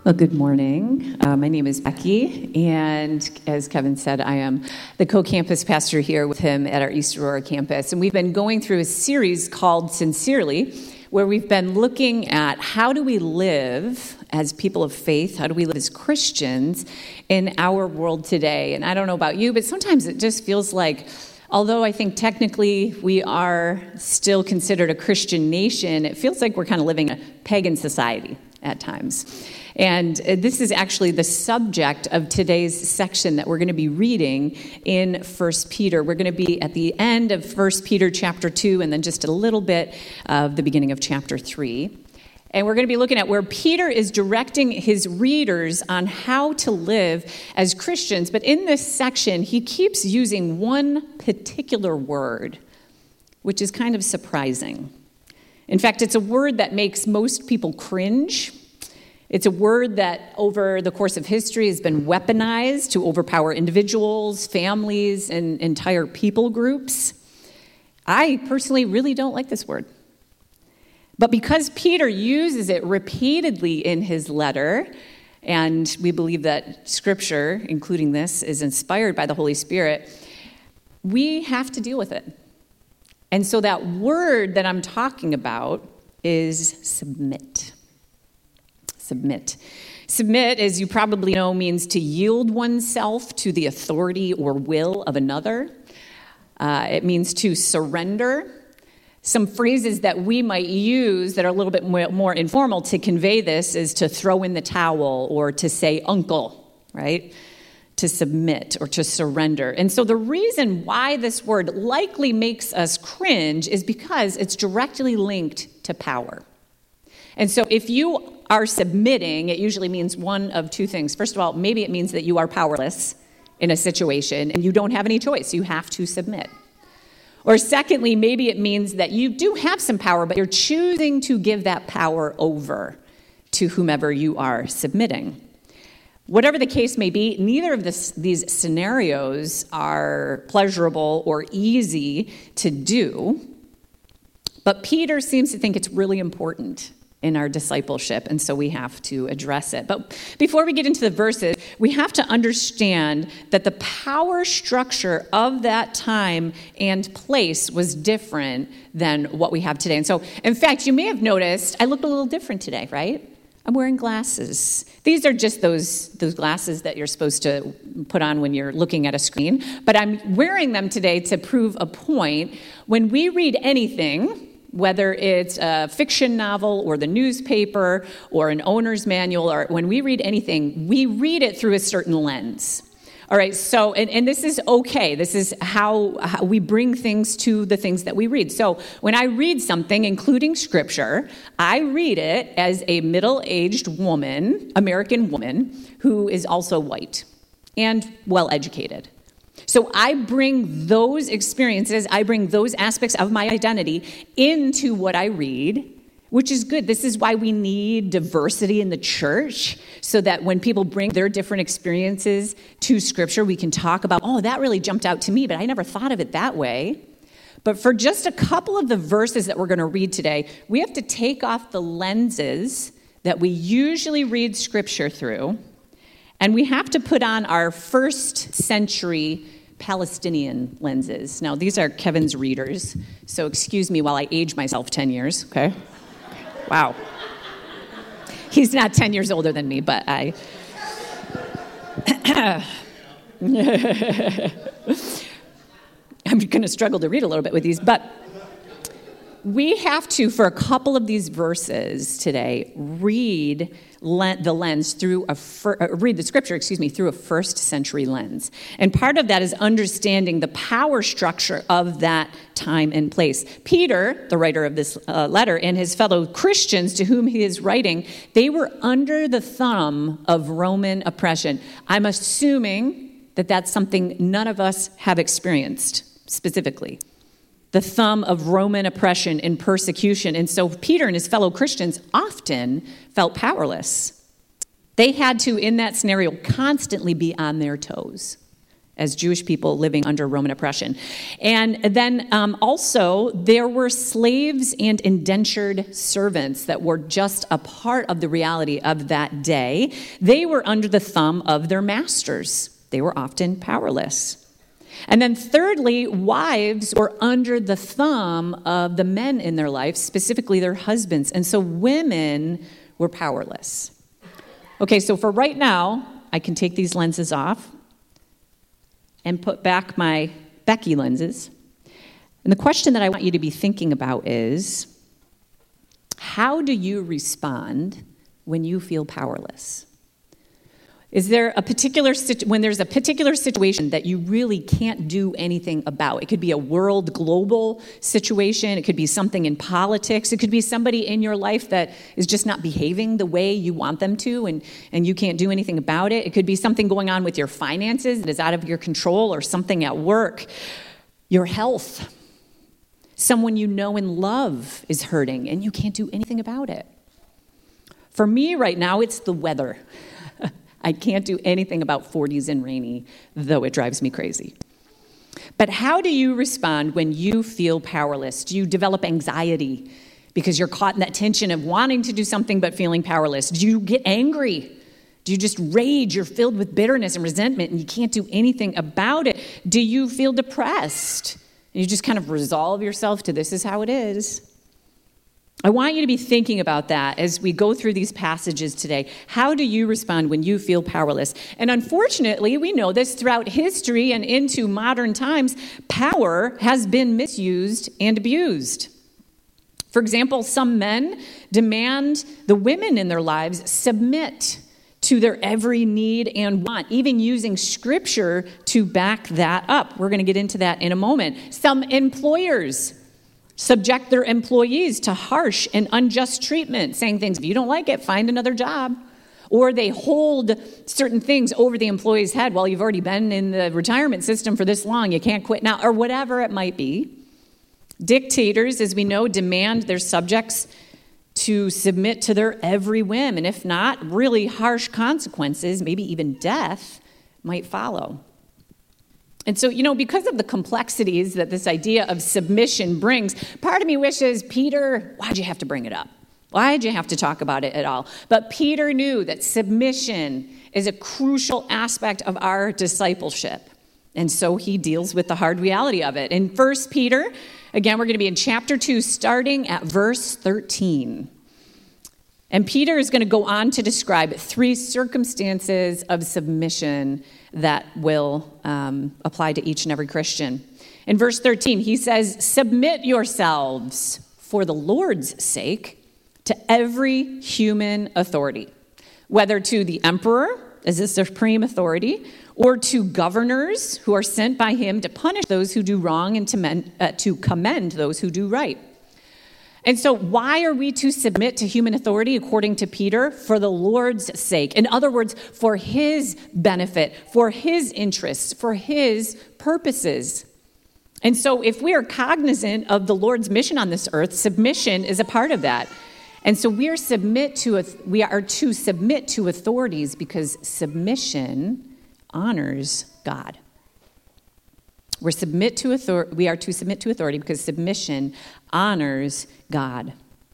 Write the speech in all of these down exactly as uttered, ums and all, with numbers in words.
Well, good morning. Uh, my name is Becky, and as Kevin said, I am the co-campus pastor here with him at our East Aurora campus. And we've been going through a series called Sincerely, where we've been looking at how do we live as people of faith, how do we live as Christians in our world today. And I don't know about you, but sometimes it just feels like, although I think technically we are still considered a Christian nation, it feels like we're kind of living in a pagan society at times. And this is actually the subject of today's section that we're going to be reading in First Peter. We're going to be at the end of First Peter chapter two and then just a little bit of the beginning of chapter three. And we're going to be looking at where Peter is directing his readers on how to live as Christians. But in this section, he keeps using one particular word, which is kind of surprising. In fact, it's a word that makes most people cringe. It's a word that over the course of history has been weaponized to overpower individuals, families, and entire people groups. I personally really don't like this word. But because Peter uses it repeatedly in his letter, and we believe that Scripture, including this, is inspired by the Holy Spirit, we have to deal with it. And so that word that I'm talking about is submit. Submit. Submit, as you probably know, means to yield oneself to the authority or will of another. Uh, it means to surrender. Some phrases that we might use that are a little bit more, more informal to convey this is to throw in the towel or to say uncle, right? To submit or to surrender. And so the reason why this word likely makes us cringe is because it's directly linked to power. And so if you are submitting, it usually means one of two things. First of all, maybe it means that you are powerless in a situation and you don't have any choice. You have to submit. Or secondly, maybe it means that you do have some power, but you're choosing to give that power over to whomever you are submitting. Whatever the case may be, neither of this, these scenarios are pleasurable or easy to do. But Peter seems to think it's really important in our discipleship, and so we have to address it. But before we get into the verses, we have to understand that the power structure of that time and place was different than what we have today. And so, in fact, you may have noticed I look a little different today, right? I'm wearing glasses. These are just those, those glasses that you're supposed to put on when you're looking at a screen. But I'm wearing them today to prove a point. When we read anything, whether it's a fiction novel or the newspaper or an owner's manual, or when we read anything, we read it through a certain lens. All right, so, and, and this is okay. This is how, how we bring things to the things that we read. So when I read something, including Scripture, I read it as a middle-aged woman, American woman, who is also white and well-educated. So I bring those experiences, I bring those aspects of my identity into what I read, which is good. This is why we need diversity in the church, so that when people bring their different experiences to Scripture, we can talk about, oh, that really jumped out to me, but I never thought of it that way. But for just a couple of the verses that we're going to read today, we have to take off the lenses that we usually read Scripture through, and we have to put on our first century Palestinian lenses. Now, these are Kevin's readers, so excuse me while I age myself ten years, okay? Wow. He's not ten years older than me, but I... I'm going to struggle to read a little bit with these, but we have to, for a couple of these verses today, read le- the lens through a fir- uh, read the Scripture, excuse me, through a first century lens. And part of that is understanding the power structure of that time and place. Peter, the writer of this uh, letter, and his fellow Christians to whom he is writing, they were under the thumb of Roman oppression. I'm assuming that that's something none of us have experienced specifically. The thumb of Roman oppression and persecution. And so Peter and his fellow Christians often felt powerless. They had to, in that scenario, constantly be on their toes. as Jewish people living under Roman oppression. And then um, also, there were slaves and indentured servants that were just a part of the reality of that day. They were under the thumb of their masters. They were often powerless. And then thirdly, wives were under the thumb of the men in their life, specifically their husbands. And so women were powerless. Okay, so for right now, I can take these lenses off and put back my Becky lenses. And the question that I want you to be thinking about is, how do you respond when you feel powerless? Is there a particular, when there's a particular situation that you really can't do anything about? It could be a world, global situation. It could be something in politics. It could be somebody in your life that is just not behaving the way you want them to, and, and you can't do anything about it. It could be something going on with your finances that is out of your control, or something at work, your health. Someone you know and love is hurting, and you can't do anything about it. For me right now, it's the weather. I can't do anything about forties and rainy, though it drives me crazy. But how do you respond when you feel powerless? Do you develop anxiety because you're caught in that tension of wanting to do something but feeling powerless? Do you get angry? Do you just rage? You're filled with bitterness and resentment and you can't do anything about it. Do you feel depressed? And you just kind of resolve yourself to this is how it is. I want you to be thinking about that as we go through these passages today. How do you respond when you feel powerless? And unfortunately, we know this throughout history and into modern times, power has been misused and abused. For example, some men demand the women in their lives submit to their every need and want, even using scripture to back that up. We're going to get into that in a moment. Some employers subject their employees to harsh and unjust treatment, saying things, if you don't like it, find another job. Or they hold certain things over the employee's head. Well, you've already been in the retirement system for this long, you can't quit now, or whatever it might be. Dictators, as we know, demand their subjects to submit to their every whim, and if not, really harsh consequences, maybe even death, might follow. And so, you know, because of the complexities that this idea of submission brings, part of me wishes, Peter, why'd you have to bring it up? Why'd you have to talk about it at all? But Peter knew that submission is a crucial aspect of our discipleship. And so he deals with the hard reality of it. In First Peter, again, we're going to be in chapter two, starting at verse thirteen. And Peter is going to go on to describe three circumstances of submission that will um, apply to each and every Christian. In verse thirteen, he says, "Submit yourselves for the Lord's sake to every human authority, whether to the emperor as the supreme authority, or to governors who are sent by him to punish those who do wrong and to, men, uh, to commend those who do right." And so why are we to submit to human authority, according to Peter? For the Lord's sake. In other words, for his benefit, for his interests, for his purposes. And so if we are cognizant of the Lord's mission on this earth, submission is a part of that. And so we are submit to we are to submit to authorities because submission honors God. We're submit to author- we are to submit to authority because submission honors God.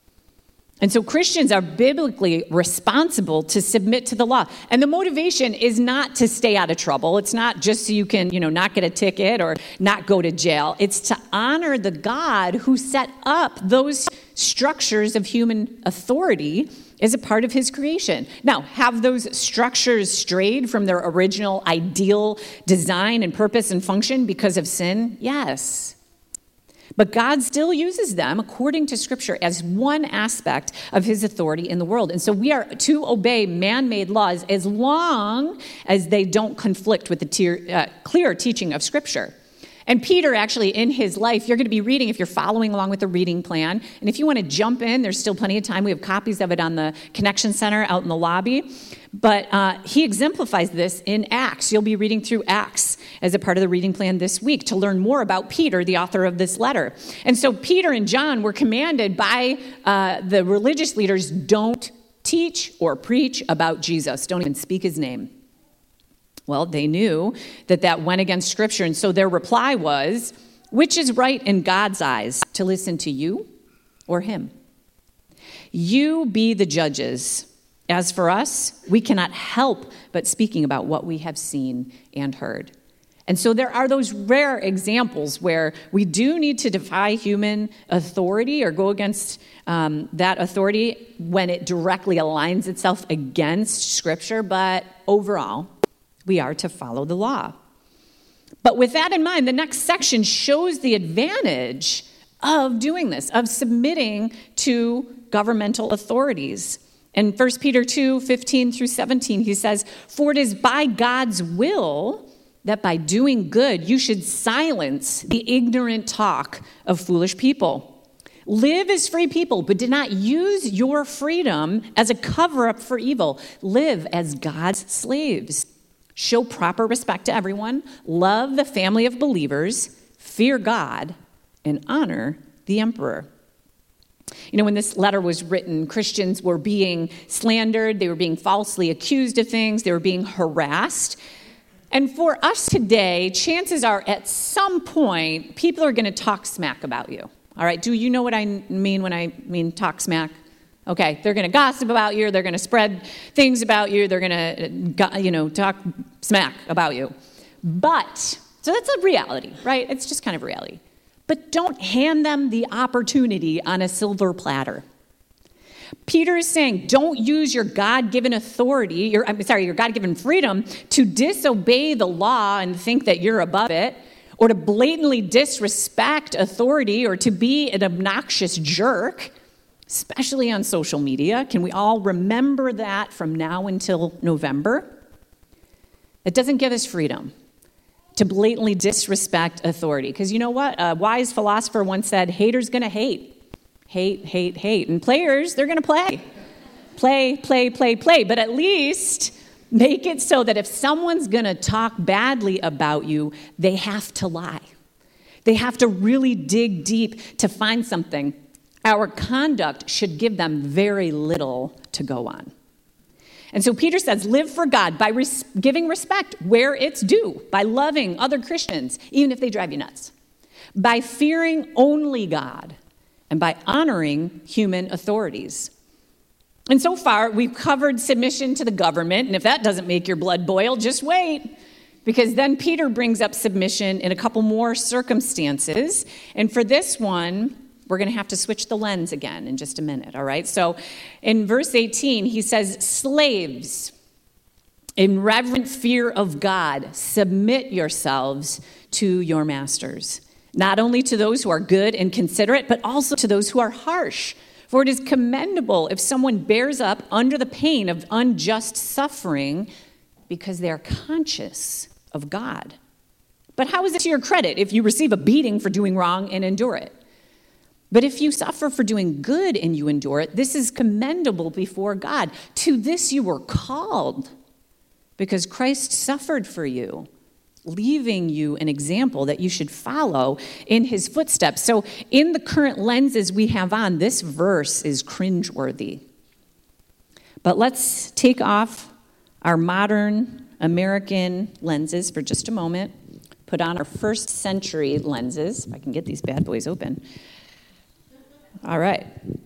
And so Christians are biblically responsible to submit to the law. And the motivation is not to stay out of trouble. It's not just so you can, you know, not get a ticket or not go to jail. It's to honor the God who set up those structures of human authority as a part of his creation. Now, have those structures strayed from their original ideal design and purpose and function because of sin? Yes. But God still uses them, according to Scripture, as one aspect of his authority in the world. And so we are to obey man-made laws as long as they don't conflict with the tear, uh, clear teaching of Scripture. And Peter, actually, in his life, you're going to be reading if you're following along with the reading plan. And if you want to jump in, there's still plenty of time. We have copies of it on the Connection Center out in the lobby. But uh, he exemplifies this in Acts. You'll be reading through Acts as a part of the reading plan this week to learn more about Peter, the author of this letter. And so Peter and John were commanded by uh, the religious leaders, don't teach or preach about Jesus. Don't even speak his name. Well, they knew that that went against Scripture, and so their reply was, which is right in God's eyes, to listen to you or him? You be the judges. As for us, we cannot help but speaking about what we have seen and heard. And so there are those rare examples where we do need to defy human authority or go against um, that authority when it directly aligns itself against Scripture, but overall, we are to follow the law. But with that in mind, the next section shows the advantage of doing this, of submitting to governmental authorities. In First Peter two, fifteen through seventeen, he says, "For it is by God's will that by doing good you should silence the ignorant talk of foolish people. Live as free people, but do not use your freedom as a cover-up for evil. Live as God's slaves. Show proper respect to everyone. Love the family of believers. Fear God, and honor the emperor." You know, when this letter was written, Christians were being slandered. They were being falsely accused of things. They were being harassed. And for us today, chances are at some point, people are going to talk smack about you. All right, do you know what I mean when I mean talk smack? Okay, they're going to gossip about you. They're going to spread things about you. They're going to, you know, talk smack about you. But, so that's a reality, right? It's just kind of reality. But don't hand them the opportunity on a silver platter. Peter is saying, don't use your God-given authority, your, I'm sorry, your God-given freedom to disobey the law and think that you're above it, or to blatantly disrespect authority, or to be an obnoxious jerk, especially on social media. Can we all remember that from now until November? It doesn't give us freedom to blatantly disrespect authority. Because you know what? A wise philosopher once said, haters gonna hate. Hate, hate, hate. And players, they're going to play. Play, play, play, play. But at least make it so that if someone's going to talk badly about you, they have to lie. They have to really dig deep to find something. Our conduct should give them very little to go on. And so Peter says, live for God by res- giving respect where it's due, by loving other Christians, even if they drive you nuts, by fearing only God, and by honoring human authorities. And so far, we've covered submission to the government, and if that doesn't make your blood boil, just wait, because then Peter brings up submission in a couple more circumstances. And for this one, we're going to have to switch the lens again in just a minute, all right? So in verse eighteen, he says, "Slaves, in reverent fear of God, submit yourselves to your masters. Not only to those who are good and considerate, but also to those who are harsh. For it is commendable if someone bears up under the pain of unjust suffering because they are conscious of God. But how is it to your credit if you receive a beating for doing wrong and endure it? But if you suffer for doing good and you endure it, this is commendable before God. To this you were called, because Christ suffered for you, leaving you an example that you should follow in his footsteps." So in the current lenses we have on, this verse is cringeworthy. But let's take off our modern American lenses for just a moment, put on our first century lenses, if I can get these bad boys open. All right.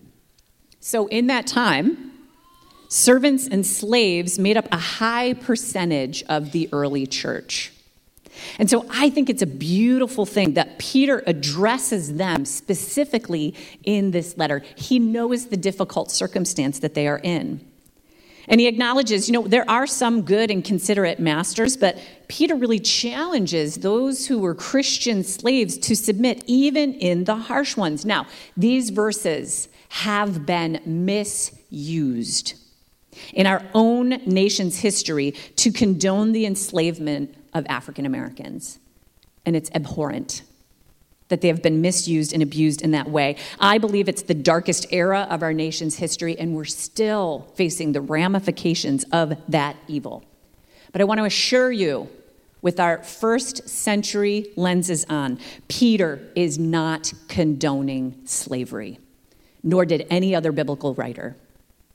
So in that time, servants and slaves made up a high percentage of the early church. And so I think it's a beautiful thing that Peter addresses them specifically in this letter. He knows the difficult circumstance that they are in. And he acknowledges, you know, there are some good and considerate masters, but Peter really challenges those who were Christian slaves to submit even in the harsh ones. Now, these verses have been misused in our own nation's history to condone the enslavement of African Americans. And it's abhorrent that they have been misused and abused in that way. I believe it's the darkest era of our nation's history, and we're still facing the ramifications of that evil. But I want to assure you, with our first century lenses on, Peter is not condoning slavery, nor did any other biblical writer.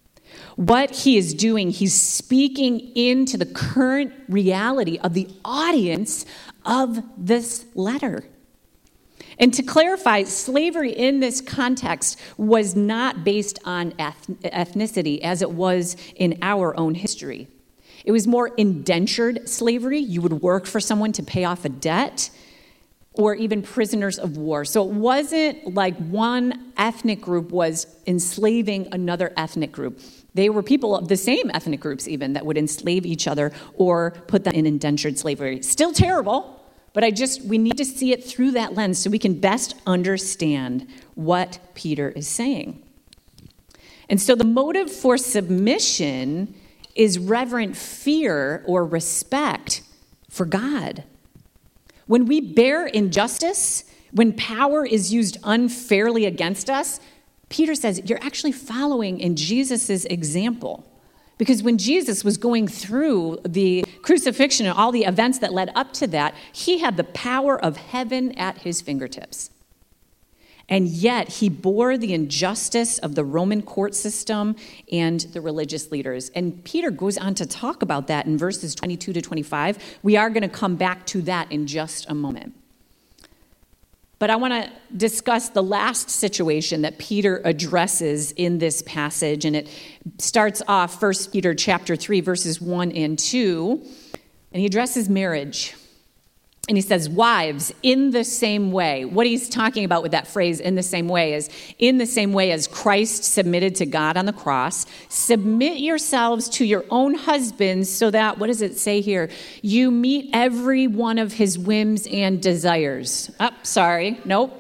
What he is doing, he's speaking into the current reality of the audience of this letter. And to clarify, slavery in this context was not based on ethnicity as it was in our own history. It was more indentured slavery. You would work for someone to pay off a debt, or even prisoners of war. So it wasn't like one ethnic group was enslaving another ethnic group. They were people of the same ethnic groups even that would enslave each other or put them in indentured slavery. Still terrible, but I just, we need to see it through that lens so we can best understand what Peter is saying. And so the motive for submission is reverent fear or respect for God. When we bear injustice, when power is used unfairly against us, Peter says you're actually following in Jesus' example. Because when Jesus was going through the crucifixion and all the events that led up to that, he had the power of heaven at his fingertips. And yet he bore the injustice of the Roman court system and the religious leaders. And Peter goes on to talk about that in verses twenty-two to twenty-five. We are going to come back to that in just a moment. But I want to discuss the last situation that Peter addresses in this passage. And it starts off First Peter chapter three, verses one and two. And he addresses marriage. And he says, wives, in the same way. What he's talking about with that phrase, in the same way, is in the same way as Christ submitted to God on the cross, submit yourselves to your own husbands so that, what does it say here? You meet every one of his whims and desires. Oh, sorry, nope.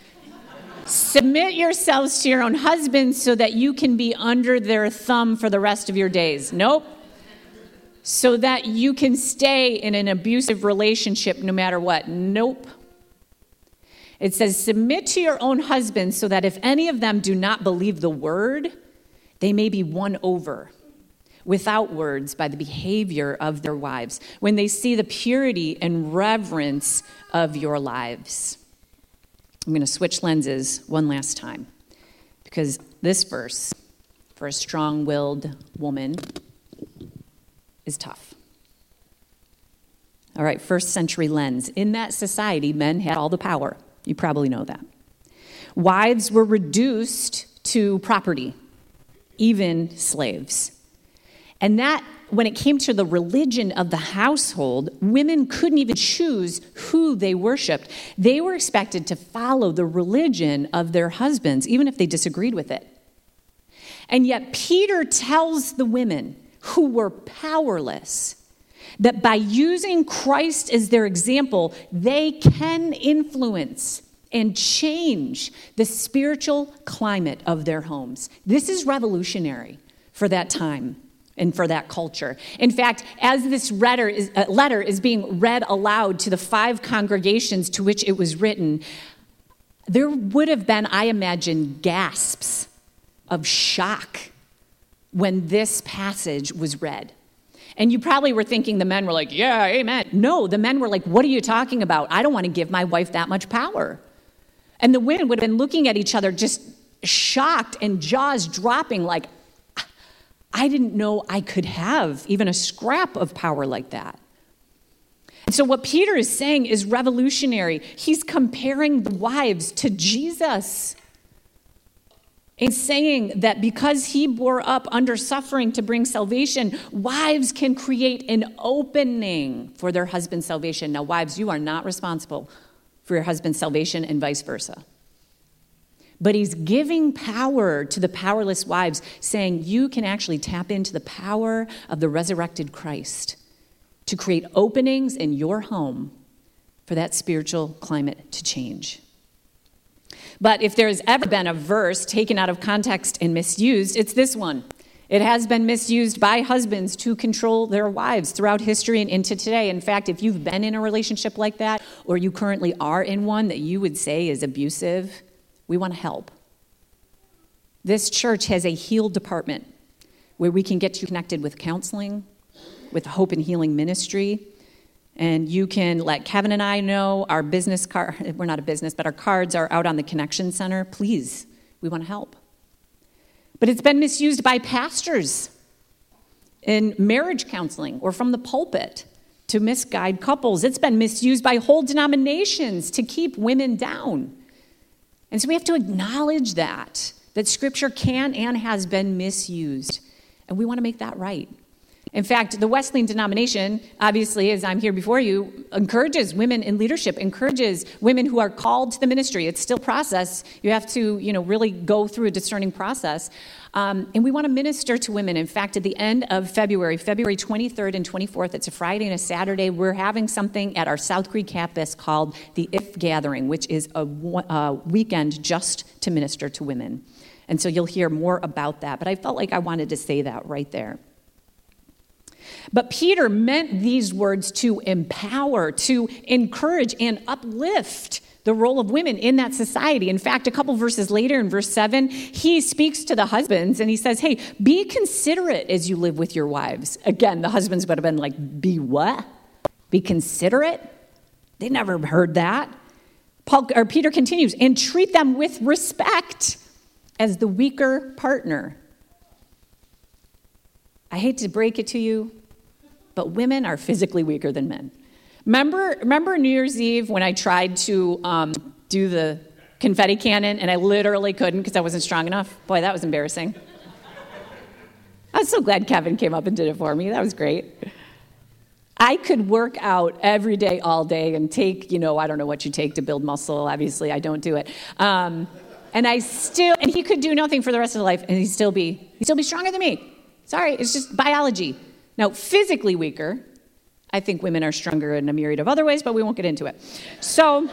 Submit yourselves to your own husbands so that you can be under their thumb for the rest of your days. Nope. So that you can stay in an abusive relationship no matter what. Nope. It says, submit to your own husbands so that if any of them do not believe the word, they may be won over without words by the behavior of their wives, when they see the purity and reverence of your lives. I'm going to switch lenses one last time, because this verse, for a strong-willed woman, is tough. All right, first century lens. In that society, men had all the power. You probably know that. Wives were reduced to property, even slaves. And that, when it came to the religion of the household, women couldn't even choose who they worshiped. They were expected to follow the religion of their husbands, even if they disagreed with it. And yet Peter tells the women who were powerless that by using Christ as their example, they can influence and change the spiritual climate of their homes. This is revolutionary for that time and for that culture. In fact, as this letter is, uh, letter is being read aloud to the five congregations to which it was written, there would have been, I imagine, gasps of shock when this passage was read. And you probably were thinking the men were like, yeah, amen. No, the men were like, what are you talking about? I don't want to give my wife that much power. And the women would have been looking at each other just shocked and jaws dropping like, I didn't know I could have even a scrap of power like that. And so what Peter is saying is revolutionary. He's comparing the wives to Jesus. And saying that because he bore up under suffering to bring salvation, wives can create an opening for their husband's salvation. Now, wives, you are not responsible for your husband's salvation and vice versa. But he's giving power to the powerless wives, saying you can actually tap into the power of the resurrected Christ to create openings in your home for that spiritual climate to change. But if there's ever been a verse taken out of context and misused, it's this one. It has been misused by husbands to control their wives throughout history and into today. In fact, if you've been in a relationship like that, or you currently are in one that you would say is abusive, we want to help. This church has a heal department where we can get you connected with counseling, with hope and healing ministry. And you can let Kevin and I know our business card, we're not a business, but our cards are out on the Connection Center. Please, we want to help. But it's been misused by pastors in marriage counseling or from the pulpit to misguide couples. It's been misused by whole denominations to keep women down. And so we have to acknowledge that, that Scripture can and has been misused. And we want to make that right. In fact, the Wesleyan denomination, obviously, as I'm here before you, encourages women in leadership, encourages women who are called to the ministry. It's still a process. You have to, you know, really go through a discerning process. Um, and we want to minister to women. In fact, at the end of February, February twenty-third and twenty-fourth, it's a Friday and a Saturday, we're having something at our South Creek campus called the If Gathering, which is a, a weekend just to minister to women. And so you'll hear more about that. But I felt like I wanted to say that right there. But Peter meant these words to empower, to encourage, and uplift the role of women in that society. In fact, a couple verses later in verse seven, he speaks to the husbands and he says, hey, be considerate as you live with your wives. Again, the husbands would have been like, be what? Be considerate? They never heard that. Paul, or Peter continues, and treat them with respect as the weaker partner. I hate to break it to you, but women are physically weaker than men. Remember, remember New Year's Eve when I tried to um, do the confetti cannon and I literally couldn't because I wasn't strong enough? Boy, that was embarrassing. I was so glad Kevin came up and did it for me. That was great. I could work out every day, all day, and take, you know, I don't know what you take to build muscle. Obviously, I don't do it. Um, and I still, and he could do nothing for the rest of his life, and he'd still be, he'd still be stronger than me. Sorry, it's just biology. Now, physically weaker, I think women are stronger in a myriad of other ways, but we won't get into it. So,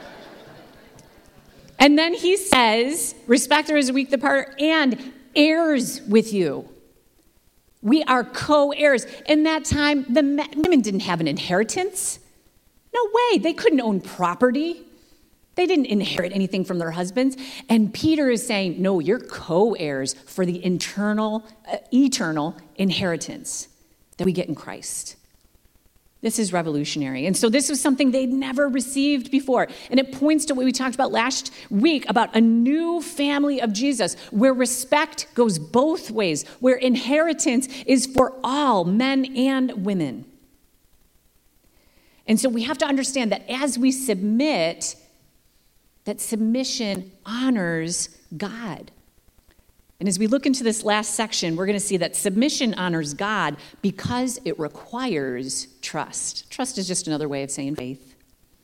and then he says, respect her as a weak part, and heirs with you. We are co-heirs. In that time, the men, women didn't have an inheritance. No way. They couldn't own property. They didn't inherit anything from their husbands. And Peter is saying, no, you're co-heirs for the internal, uh, eternal inheritance that we get in Christ. This is revolutionary. And so this was something they'd never received before. And it points to what we talked about last week about a new family of Jesus where respect goes both ways, where inheritance is for all, men and women. And so we have to understand that as we submit, that submission honors God. And as we look into this last section, we're going to see that submission honors God because it requires trust. Trust is just another way of saying faith.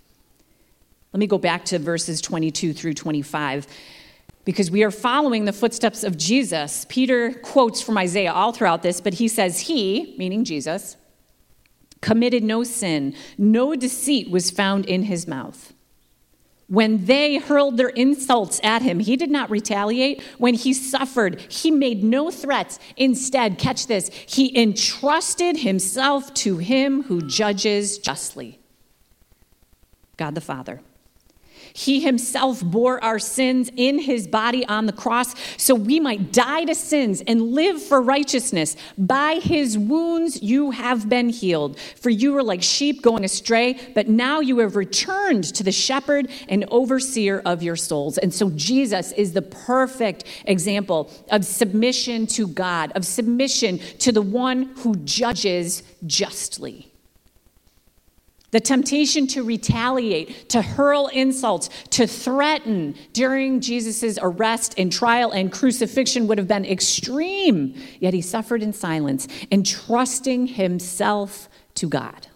Let me go back to verses twenty-two through twenty-five, because we are following the footsteps of Jesus. Peter quotes from Isaiah all throughout this, but he says, he, meaning Jesus, committed no sin, no deceit was found in his mouth. When they hurled their insults at him, he did not retaliate. When he suffered, he made no threats. Instead, catch this, he entrusted himself to him who judges justly, God the Father. He himself bore our sins in his body on the cross so we might die to sins and live for righteousness. By his wounds you have been healed. For you were like sheep going astray, but now you have returned to the shepherd and overseer of your souls. And so Jesus is the perfect example of submission to God, of submission to the one who judges justly. The temptation to retaliate, to hurl insults, to threaten during Jesus' arrest and trial and crucifixion would have been extreme. Yet he suffered in silence, entrusting himself to God.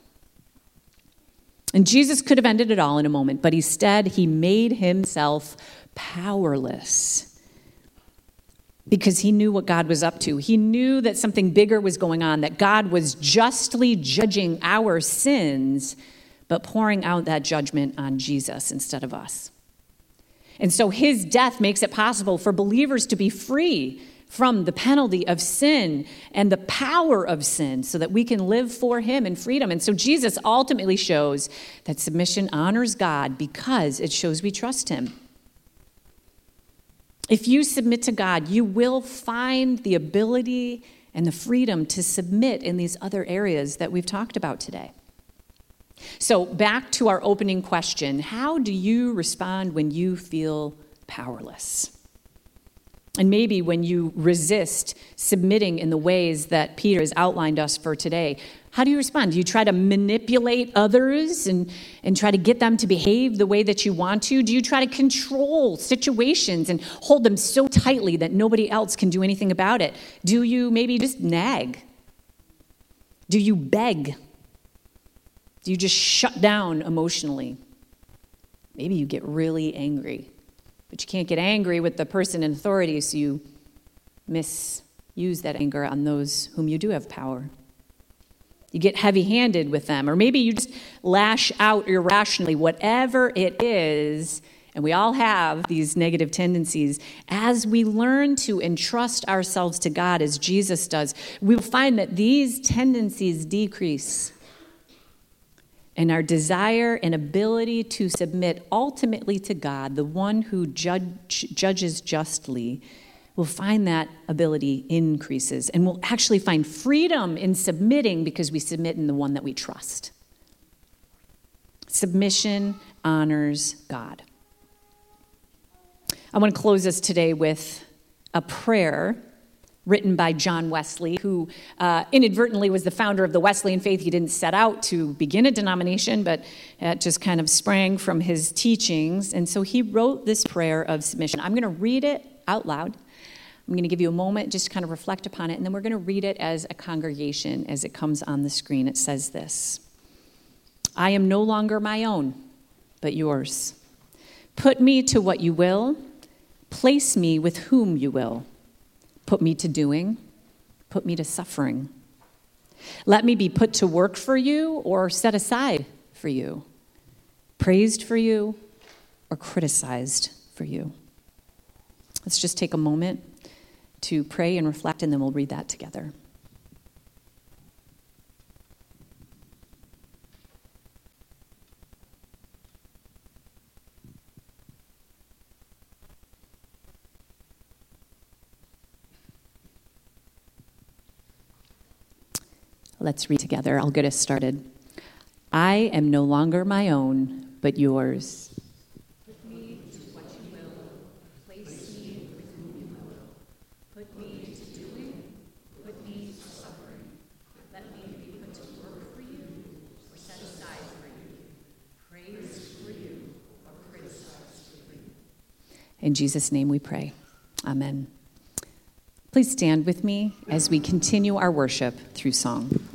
And Jesus could have ended it all in a moment, but instead he made himself powerless because he knew what God was up to. He knew that something bigger was going on, that God was justly judging our sins, but pouring out that judgment on Jesus instead of us. And so his death makes it possible for believers to be free from the penalty of sin and the power of sin so that we can live for him in freedom. And so Jesus ultimately shows that submission honors God because it shows we trust him. If you submit to God, you will find the ability and the freedom to submit in these other areas that we've talked about today. So back to our opening question, how do you respond when you feel powerless? And maybe when you resist submitting in the ways that Peter has outlined us for today, how do you respond? Do you try to manipulate others and, and try to get them to behave the way that you want to? Do you try to control situations and hold them so tightly that nobody else can do anything about it? Do you maybe just nag? Do you beg? Do you just shut down emotionally? Maybe you get really angry. But you can't get angry with the person in authority, so you misuse that anger on those whom you do have power. You get heavy-handed with them, or maybe you just lash out irrationally, whatever it is, and we all have these negative tendencies. As we learn to entrust ourselves to God as Jesus does, we will find that these tendencies decrease. And our desire and ability to submit ultimately to God, the one who judge, judges justly, will find that ability increases. And we'll actually find freedom in submitting because we submit in the one that we trust. Submission honors God. I want to close us today with a prayer written by John Wesley, who uh, inadvertently was the founder of the Wesleyan faith. He didn't set out to begin a denomination, but it just kind of sprang from his teachings. And so he wrote this prayer of submission. I'm going to read it out loud. I'm going to give you a moment just to kind of reflect upon it, and then we're going to read it as a congregation as it comes on the screen. It says this: I am no longer my own, but yours. Put me to what you will. Place me with whom you will. Put me to doing, put me to suffering. Let me be put to work for you or set aside for you, praised for you or criticized for you. Let's just take a moment to pray and reflect, and then we'll read that together. Let's read together. I'll get us started. I am no longer my own, but yours. Put me to what you will. Place me with whom you will. Put me to doing. Put me to suffering. Let me be put to work for you or set aside for you. Praised for you or criticized for you. In Jesus' name we pray. Amen. Please stand with me as we continue our worship through song.